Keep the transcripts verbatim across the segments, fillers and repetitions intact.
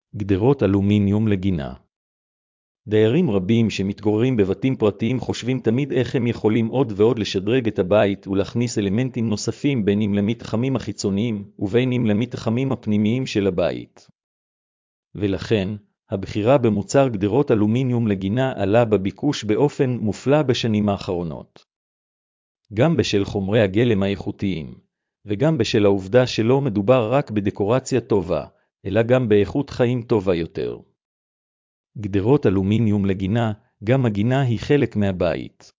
גדרות אלומיניום לגינה. דיירים רבים שמתגוררים בבתים פרטיים חושבים תמיד איך הם יכולים עוד ועוד לשדרג את הבית ולהכניס אלמנטים נוספים בין אם למתחמים החיצוניים ובין אם למתחמים הפנימיים של הבית. ולכן, הבחירה במוצר גדרות אלומיניום לגינה עלה בביקוש באופן מופלא בשנים האחרונות. גם בשל חומרי הגלם האיכותיים, וגם בשל העובדה שלא מדובר רק בדקורציה טובה, אלא גם באיכות חיים טובה יותר. גדרות אלומיניום לגינה, גם הגינה היא חלק מהבית.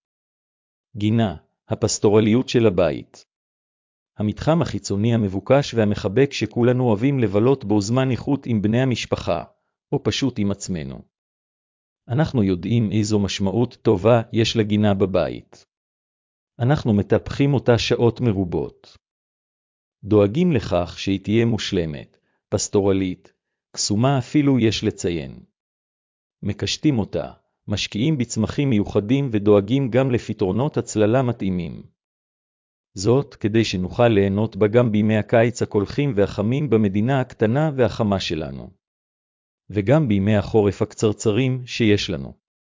גינה, הפסטורליות של הבית. המתחם החיצוני המבוקש והמחבק שכולנו אוהבים לבלות בו זמן איכות עם בני המשפחה, או פשוט עם עצמנו. אנחנו יודעים איזו משמעות טובה יש לגינה בבית. אנחנו מטפחים אותה שעות מרובות. דואגים לכך שהיא תהיה מושלמת, פסטורלית, קסומה אפילו יש לציין. מקשטים אותה, משקיעים בצמחים מיוחדים ודואגים גם לפתרונות הצללה מתאימים. זאת כדי שנוכל ליהנות בה גם בימי הקיץ הקולחים והחמים במדינה הקטנה והחמה שלנו. וגם בימי החורף הקצרצרים שיש לנו.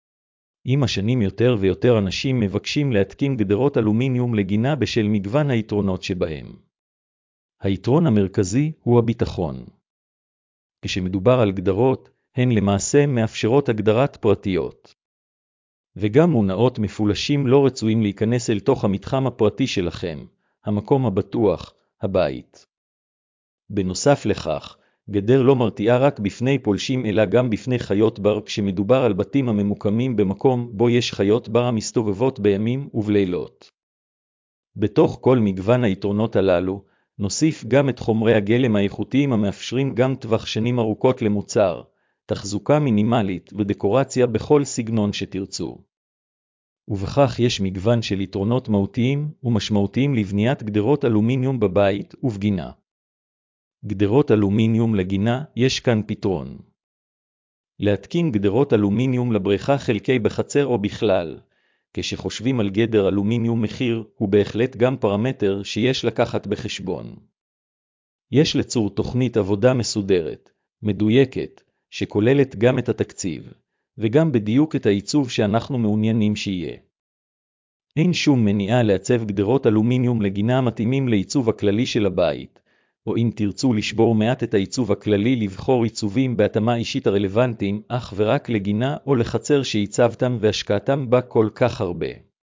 עם השנים יותר ויותר אנשים מבקשים להתקין גדרות אלומיניום לגינה בשל מגוון היתרונות שבהם. היתרון המרכזי הוא הביטחון. כשמדובר על גדרות, הן למעשה מאפשרות הגדרת פרטיות. וגם מונעות מפולשים לא רצויים להיכנס אל תוך המתחם הפרטי שלכם, המקום הבטוח, הבית. בנוסף לכך, גדר לא מרתיעה רק בפני פולשים אלא גם בפני חיות בר כשמדובר על בתים הממוקמים במקום בו יש חיות בר המסתובבות בימים ובלילות. בתוך כל מגוון היתרונות הללו, נוסיף גם את חומרי הגלם האיכותיים המאפשרים גם טווח שנים ארוכות למוצר, תחזוקה מינימלית ודקורציה בכל סגנון שתרצו. ובכך יש מגוון של יתרונות מהותיים ומשמעותיים לבניית גדרות אלומיניום בבית ובגינה. גדרות אלומיניום לגינה, יש כאן פתרון. להתקין גדרות אלומיניום לבריכה חלקי בחצר או בכלל, כשחושבים על גדר אלומיניום מחיר, הוא בהחלט גם פרמטר שיש לקחת בחשבון. יש לצור תוכנית עבודה מסודרת, מדויקת, שכוללת גם את התקציב, וגם בדיוק את העיצוב שאנחנו מעוניינים שיהיה. אין שום מניעה לעצב גדרות אלומיניום לגינה מתאימים לעיצוב הכללי של הבית, או אם תרצו לשבור מעט את העיצוב הכללי לבחור עיצובים בהתאמה אישית הרלוונטיים, אך ורק לגינה או לחצר שעיצבתם והשקעתם בה כל כך הרבה.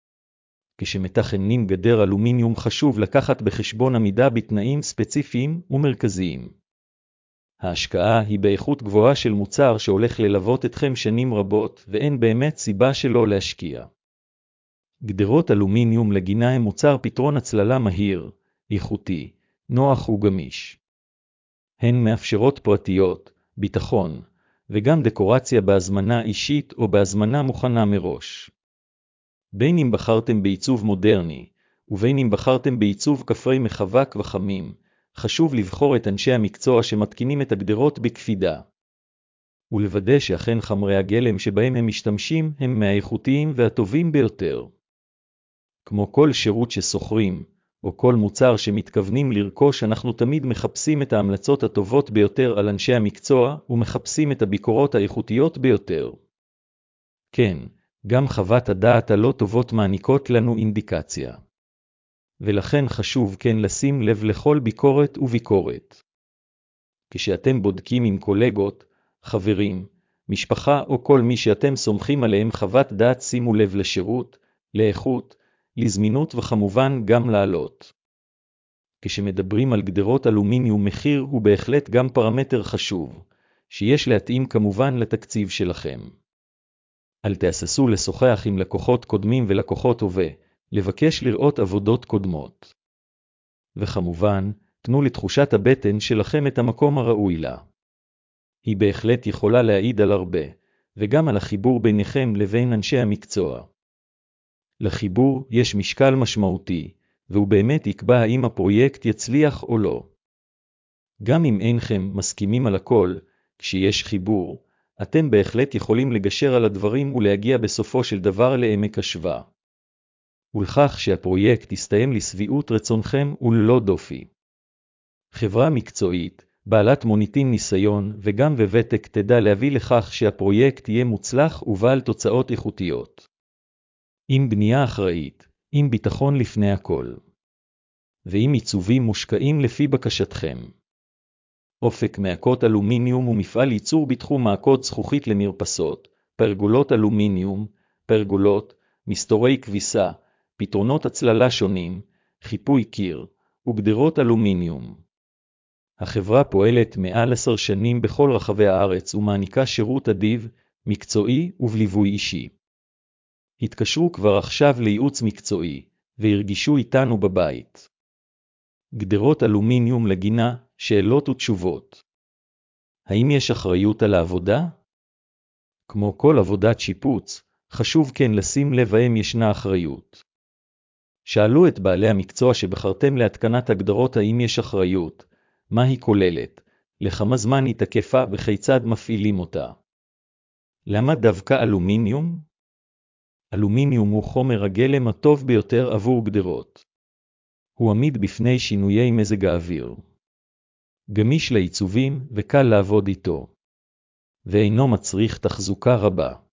כשמתכננים גדר אלומיניום חשוב לקחת בחשבון עמידה בתנאים ספציפיים ומרכזיים. ההשקעה היא באיכות גבוהה של מוצר שהולך ללוות אתכם שנים רבות, ואין באמת סיבה שלא להשקיע. גדרות אלומיניום לגינה הם מוצר פתרון הצללה מהיר, איכותי, נוח וגמיש. הן מאפשרות פרטיות, ביטחון, וגם דקורציה בהזמנה אישית או בהזמנה מוכנה מראש. בין אם בחרתם בעיצוב מודרני, ובין אם בחרתם בעיצוב כפרי מחבק וחמים, חשוב לבחור את אנשי המקצוע שמתקינים את הגדרות בקפידה. ולוודא שאכן חומרי הגלם שבהם הם משתמשים הם מהאיכותיים והטובים ביותר. כמו כל שירות ששוכרים, או כל מוצר שמתכוונים לרכוש, אנחנו תמיד מחפשים את ההמלצות הטובות ביותר על אנשי המקצוע, ומחפשים את הביקורות האיכותיות ביותר. כן, גם חוות הדעת הלא טובות מעניקות לנו אינדיקציה. ולכן חשוב כן לשים לב לכל ביקורת וביקורת. כשאתם בודקים עם קולגות, חברים, משפחה או כל מי שאתם סומכים עליהם חוות דעת, שימו לב לשירות, לאיכות, לזמינות וכמובן גם לעלות. כשמדברים על גדרות אלומיניום, מחיר הוא בהחלט גם פרמטר חשוב, שיש להתאים כמובן לתקציב שלכם. אל תהססו לשוחח עם לקוחות קודמים ולקוחות הווה, לבקש לראות עבודות קודמות. וכמובן, תנו לתחושת הבטן שלכם את המקום הראוי לה. היא בהחלט יכולה להעיד על הרבה, וגם על החיבור ביניכם לבין אנשי המקצוע. לחיבור יש משקל משמעותי, והוא באמת יקבע האם הפרויקט יצליח או לא. גם אם אינכם מסכימים על הכל, כשיש חיבור, אתם בהחלט יכולים לגשר על הדברים ולהגיע בסופו של דבר לעמק השווה. ולכך שהפרויקט יסתיים לשביעות רצונכם וללא דופי. חברה מקצועית, בעלת מוניטין ניסיון וגם וותק תדע להביא לכך שהפרויקט יהיה מוצלח ובעל תוצאות איכותיות. עם בנייה אחראית, עם ביטחון לפני הכל. ועם עיצובים מושקעים לפי בקשתכם. אופק מעקות אלומיניום הוא מפעל ייצור בתחום מעקות זכוכית למרפסות, פרגולות אלומיניום, פרגולות, מסתורי כביסה, פתרונות הצללה שונים, חיפוי קיר, וגדרות אלומיניום. החברה פועלת מעל עשר שנים בכל רחבי הארץ ומעניקה שירות אדיב, מקצועי ובליווי אישי. התקשרו כבר עכשיו לייעוץ מקצועי, והרגישו איתנו בבית. גדרות אלומיניום לגינה, שאלות ותשובות. האם יש אחריות על העבודה? כמו כל עבודת שיפוץ, חשוב כן לשים לב האם ישנה אחריות. שאלו את בעלי המקצוע שבחרתם להתקנת הגדרות האם יש אחריות, מה היא כוללת, לכמה זמן היא תקפה וכיצד מפעילים אותה. למה דווקא אלומיניום? אלומיניום הוא חומר הגלם הטוב ביותר עבור גדרות. הוא עמיד בפני שינויי מזג האוויר. גמיש לעיצובים וקל לעבוד איתו. ואינו מצריך תחזוקה רבה.